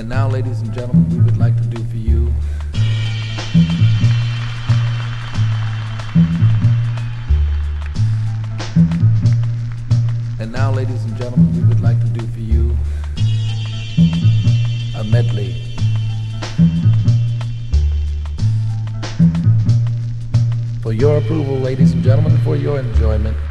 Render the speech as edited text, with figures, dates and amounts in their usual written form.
now, ladies and gentlemen, we would like to do for you and now, ladies and gentlemen, we would like to do for you a medley. For your approval, ladies and gentlemen, for your enjoyment.